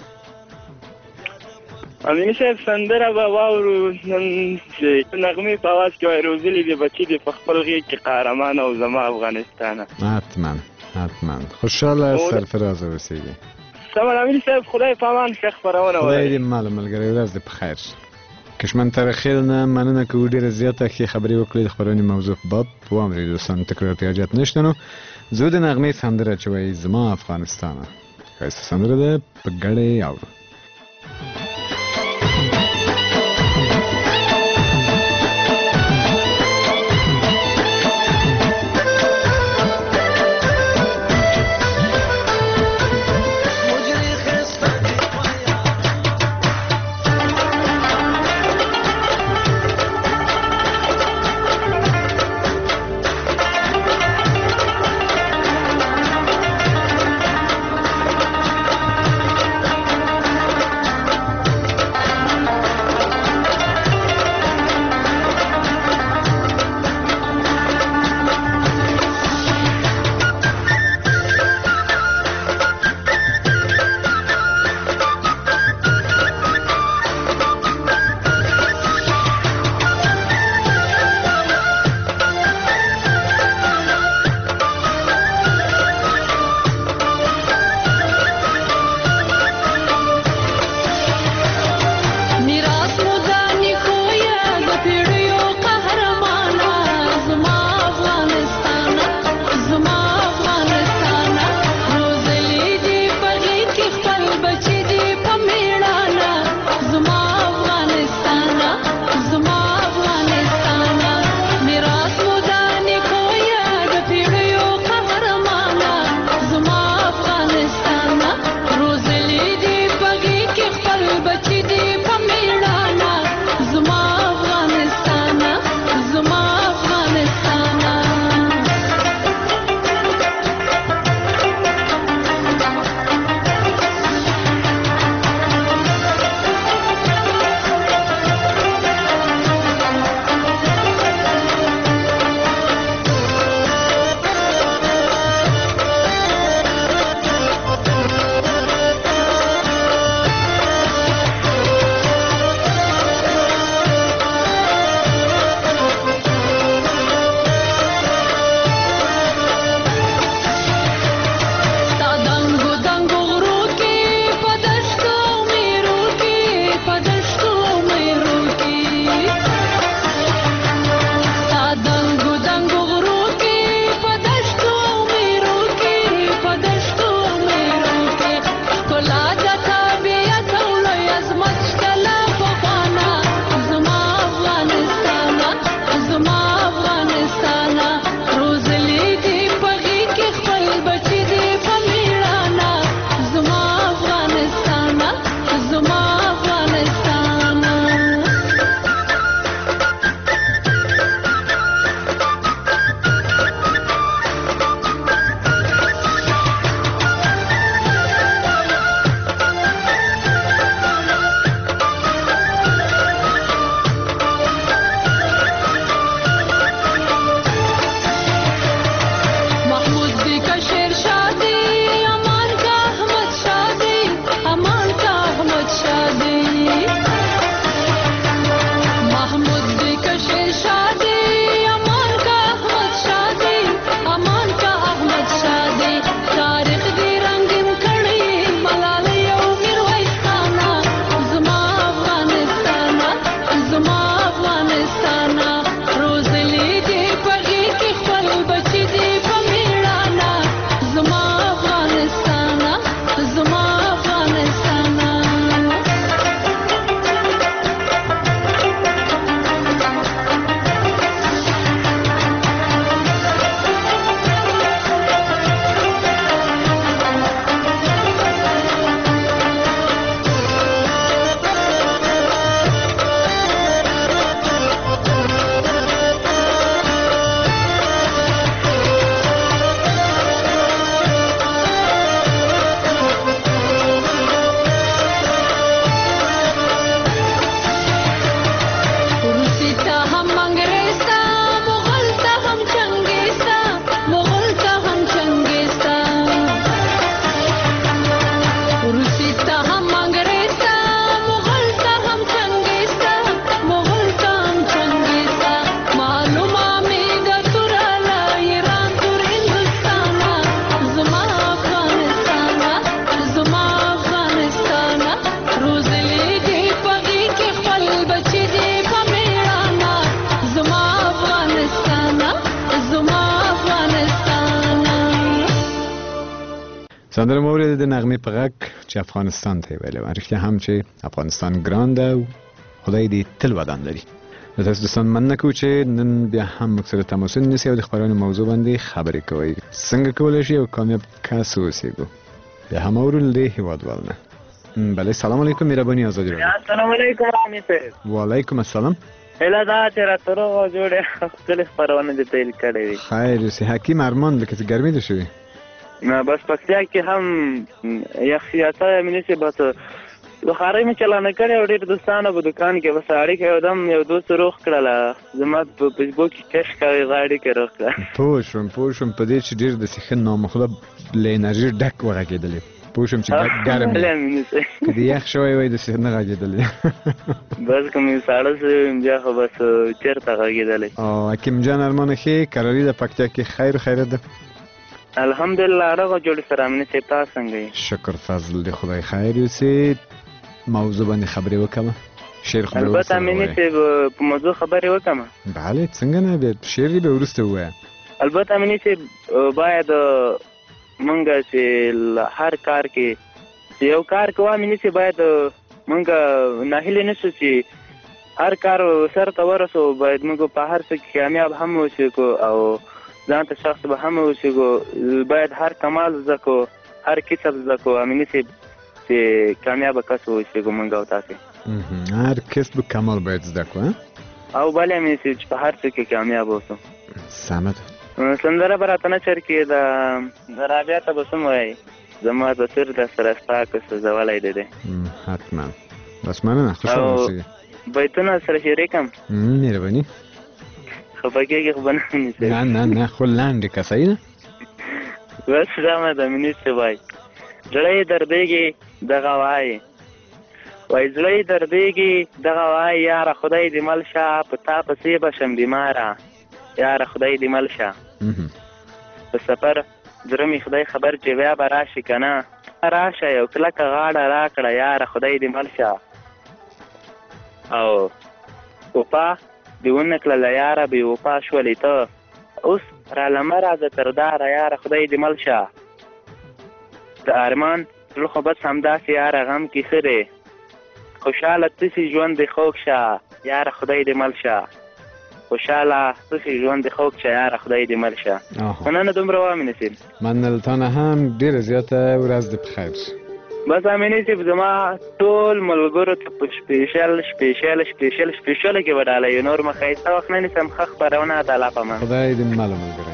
امیني صاحب سندره به واورو نن چې نغمې په اواز کې وایي روزلي دې بچي دې په خپل غېږ کې قهرمان او زما افغانستانه. حتما حتما خوشحاله سرفرازه اوسېږي. سمه امیني صاحب خدای په امان ښه خپرونه ولري. خدای دې ماله ملګری ورځ دې په خیر. کشمن ترخیل نه مننه کوو، ډېره زیاته ښې خبرې وکړې. د خپرونې موضوع په باب واورئ دوستان، تکرار ته حاجت نشته. نو زه د نغمې سندره چې وایي زما افغانستانه ښایسته سندره ده، په ګډه اورو. سندره مورد د نغمه په غږ چې افغانستان ته ویل و رښتیا هم چې افغانستان ګران ده او خدای دې تل ودان لري. نو تاسو دوستان مننه کوم چې نن بیا هم موږ سره تماس ونیسئ او د خبرونو موضوع باندې خبرې کوئ. څنګه کولی شئ یو کامیاب کس واوسئ؟ بیا هم اورل دی هیوادوالنه. بله سلام علیکم مهرباني آزادی رادیو. السلام علیکم رحمت الله. وعلیکم السلام. اله دا چې راتلو جوړه خپل خبرونه دي تل کړې وي. خیر سي حکیم ارمان لکه چې ګرمي ده شوی. نه بس پکتیا کې هم یخیاته منیسه بس بخاری می چلانه کړې او ډېر دوستانو په دکان کې بس اړیکه یو دم یو دوست روغ کړله زما په فیسبوک کې کش کوي غاړي کې روغ کړه. پوه شوم په دې چې ډېر د سیخن نامخله له انرژي ډک وغږېدلې. پوه شوم چې ګرم که د یخ شوی وای د سیخن نه غږېدلې. بس کومې ساړه شوی بیا خو بس چېرته غږېدلې. حکیم جان ارمان ښې کراري د پکتیا کې خیر خیرت ده؟ الحمدلله رغه جوړ سره امنه چې تاسو څنګه شکر فضل دی خدای خیر یوسي. موضوع باندې خبرې وکړه. شعر خو البته امنه چې په موضوع خبرې وکړه. بله څنګه نه به شعر به ورسته وایي. البته امنه چې باید مونږ چې هر کار کې یو کار کوو امنه چې باید مونږ ناهیلې نشو چې هر کار سره ته ورسو. باید مونږ په هر څه کې کامیاب هم اوسو او ځان ته شخص به هم اوسو. باید هر کمال زکو هر کسب زکو امنه چې کامیاب کس اوسو مونږ او تاسو. هر کسب کمال باید زده کو او بلې امنه چې په هر څه کې کامیاب اوسو. سمت سندره براتنه چر کې د رابعه ته بسم وای زما د سر د سره سپاک سزولای دی. حتما بس مننه خوشاله اوسئ. بیتونه سره شریکم مهرباني. خفګیږي خو بنه نه خو لاندې کسای نه بس زما د منیسته وای زړې دردېږي دغه وای زړې دردېږي دغه وای یاره خدای دې مل شه په تا پسې بشم بیماره یاره خدای دې مل شه په سفر زړه مې خدای خبر چې بیا به راشي که نه راشه یو کلکه غاړه راکړه یاره خدای دې مل شه او وفا دې ونه کړله یاره بې وفا شولې ته اوس رالمه راځه تر داره یاره خدای دې مل شه د ارمان زړه خو بس همداسې یاره غم کې ښه دی خوشحاله تسې ژوند دې خوږ شه یاره خدای دې مل شه خوشحاله تسې ژوند دې خوږ شه یاره خدای دې مل شه. مننه دومره وامنه صاحب. مننه له تا نه هم ډېره زیاته ورځ دې په خیر. بس امینه صاحب زما ټول ملګرو ته په سپیشل کې به ډالۍ نور مه ښایسته وخت نه نیسم ښه خپرونه ده الله په امان. خدای دې مله ملګری.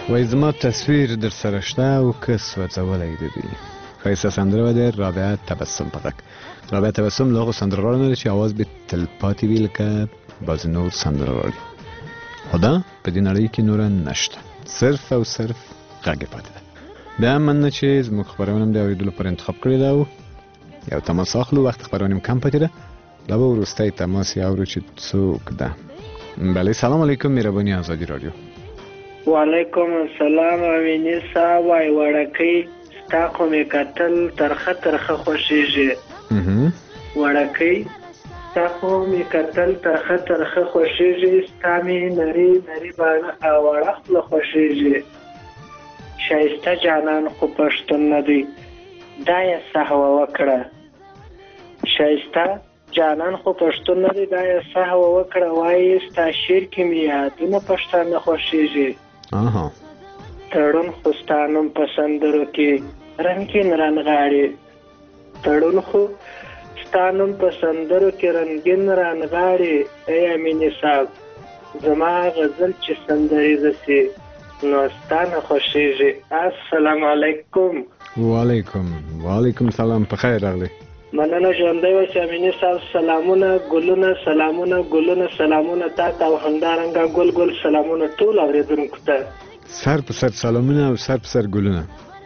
وای زما تصویر در سره شته او که سوځولی د دې ښایسته سندره به د رابعه تبسم په غږ. رابعه تبسم له هغو سندرغاړو نه ده چې اواز به تل پاتې وي لکه بعضې نور سندرغاړي، خو دا په دې نړۍ کې نوره نشته، صرف او صرف غږ یې پاتې ده. بیا هم مننه چې زموږ خپرونه هم د اورېدلو پر انتخاب کړې ده او یو تماس اخلو. وخت خپرونه هم کم پاتې ده، دا به وروستی تماس یې اورو چې څوک ده. بله سلام علیکم، مهرباني آزادي رادیو. وعلیکم السلام. امینی صاحب وای وړکۍ ستا خو مې کتل ترخه ترخه خوښېږي. وړکۍ ستا خو مې کتل ترخه ترخه خوښېږي، ستا مې نري نري باڼه او وړه خوله خوښېږي. ښایسته جانان خو پښتون نه دی، دا یې سهوه وکړه. ښایسته جانان خو پښتون نه دی، دا یې سهوه وکړه. وایي ستا شعر کې مې یادونه پښتانه خوښېږي. تړون خو ستا نوم په سندرو کې رنګین رانغاړي. تړون خو ستا نوم په سندرو کې رنګین رانغاړي. ای امینې صاحب زما غزل چې سندریزه سي نو ستا نه خوښېږي. السلام علیکم. وعلیکم سلام، په خیر راغلی. مننه ژوندی اوسې امینې صاحب. سلامونه ګلونه، سلامونه ګلونه، سلامونه تا ته او همدارنګه ګل ګل سلامونه ټول اورېدونکو ته. سر په سر سلامونه او سر په سر ګلونه.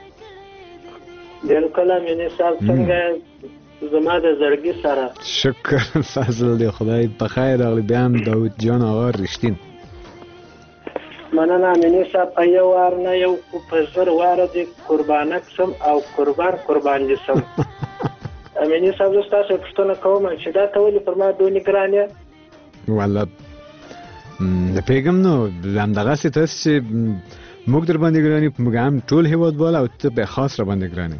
بلکل امینې صاحب څنګه زما د زړګي سره. شکر فضل دی خدای په خیر راغلی. بیا هم داود جان آقا رښتین. مننه امینې صاحب. په یو وار نه یو خو په زر واره دې قربانک سم او قربان دې سم. امینې صاحب زه ستاسو پوښتنه کوم چې دا ته ولې پر ما دونې ګران یې؟ والله نه پوهېږم نو همدغسې تاسې چې موږ در باندې ګران یو، موږ هم ټول هېوادوال او ته به خاص را باندې ګران یې.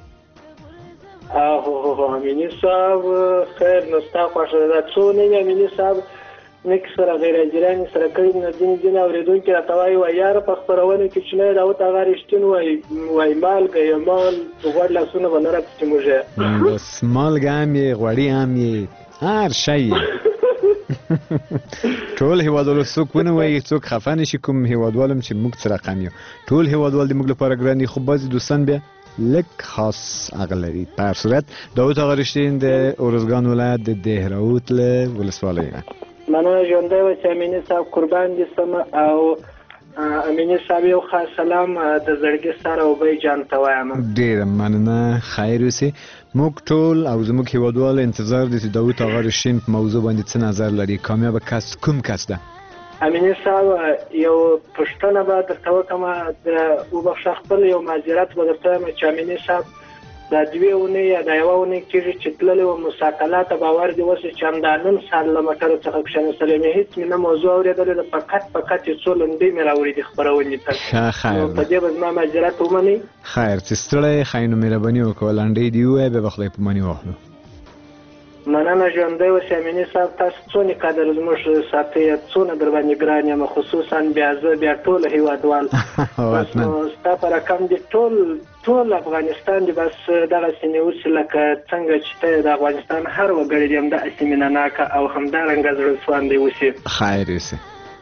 امینې صاحب خیر نو ستا خوښه ده. دا څو نه وي امینې صاحب نیک سره غیر اجراني سره کړي نه ځینې اورېدونکي راته وایي وایي یاره په خپرونه کې چې نه داود هغه رښتین وایي مالګه یې مال غوړ لاسونه به نه راپسې موږ بس مالګه هم یې غوړي هم یې هر شی یې ټول هېوادوالو څوک ونه وایي څوک خفه نه شي کوم هېوادوال هم چې موږ څه رقم یو ټول هېوادوال د موږ لپاره ګران دي. خو بعضې دوستان بیا لږ خاص هغه لري. په هر صورت داود هغه رښتین د ارزګان ولایت د دهراوت له ولسوالۍ نه. مننه ژوندی اوسې امینې صاحب قربان دې سمه. او امینې صاحب یو خاص سلام د زړګي سره اوبۍ جان ته وایم. ډېره مننه، خیر اوسې. موږ ټول او زموږ هېوادوال انتظار دی چې داود آقا رښتین په موضوع باندې څه نظر لري. کامیابه کس کوم کس ده؟ امینې صاحب یو پوښتنه به درته وکړم، وبخښه خپل یو معذرت به درته وایم چې امینې صاحب دا 2 اونۍ یا دا 1 اونۍ کېږي چې تللی وم مساقلات ته باور دې وشي چې همدا نن سهار له موټرو څخه کښېنستلی مې هېڅ مې نه موضوع اورېدلې ده، فقط یې څو لنډۍ مې راوړي خپرونې ته. نو په دې به زما معذرت ومنئ. خیر چې ستړی ښایي نو مهرباني وکړه لنډۍ دې ووایه بیا به خدای په منې واخلو. مننه ژوندی اوسې امینې صاحب. تاسو څونه قدر زموږ ساتئ، څونه در باندې ګران یم، خصوصا بیا زه بیا ټول هېوادوال بس نو ستا په رقم دي ټول افغانستان دي بس دغسې مې اوسي لکه څنګه چې ته د افغانستان هر وګړی دي همداسې مینه ناکه او همدارنګه زړه سواندی اوسي. خیر اوسې.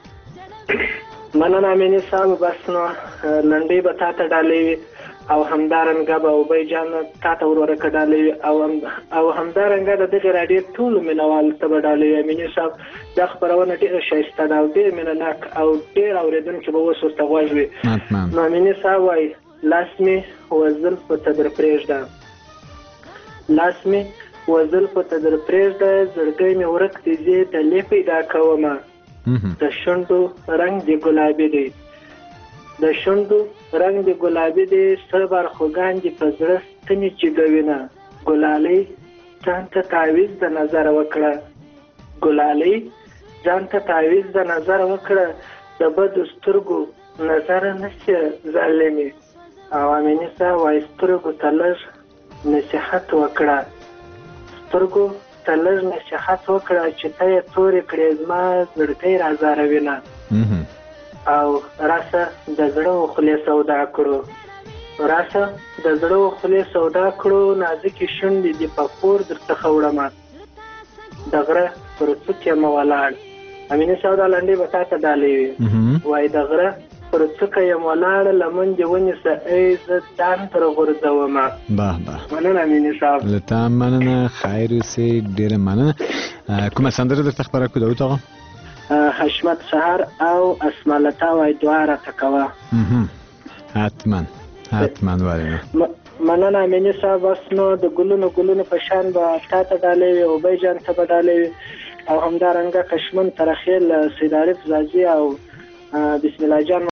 مننه امینې صاحب. بس نو لنډۍ به تا ته ډالۍ وي او همدارنګه به اوبۍ جان تا ته ورورکه ډالۍ وي او همدارنګه د دغې راډیو ټولو مینهوالو ته به ډالۍ وي. امینې صاحب دا خپرونه ډېره ښایسته ده او ډېر مینه ناک او ډېر اورېدونکي به اوس ورته غوږ وي. نو امینې صاحب وایي لاس مې وزل په ته در پرېږده، لاس مې وزل په ته در پرېږده، زړګی مې ورک دی زه ډلې پیدا کومه، د شونډو رنګ دې ګلابي دی، د شونډو رنګ دې ګلابي دی، سر برخوګان دې په زړه ستنې جګوینه، ګلالۍ ځان ته تعویض د نظر وکړه، ګلالۍ ځان ته تعویض د نظر وکړه، د بدو سترګو نظر نشي ظالمې. او امینې صاحب وایي سترګو ته لږ نصیحت وکړه، سترګو ته لږ نصیحت وکړه چې ته یې تورې کړې زما زړګی رازاروینه، او راسه د زړه و خولې سودا کړو، راسه د زړه و خولې سودا کړو، نازکې شونډې دې په پور درڅخه وړمه، د غره پر څوک یم ولاړ. امینې صاحب دا لنډۍ به تا ته ډالۍ وي. وایي د غره پر څکه یم ولاړه لمن دې ونیسه ای زه ځان تر غورځومه. به به مننه امیني صاحب. له تا مننه، خیر اوسې، ډېره مننه. کومه سندره درته خپره کړو داود آقا؟ حشمت سهار او اسمالتا وای دعا راته کوه. حتما ولې نه. مننه امیني صاحب. بس نو د ګلونو په شان به تا ته ډالۍ وي، اوبی جان ته به ډالۍ وي، او همدارنګه کشمن ترخیل سید عارف زازي او بسم الله جان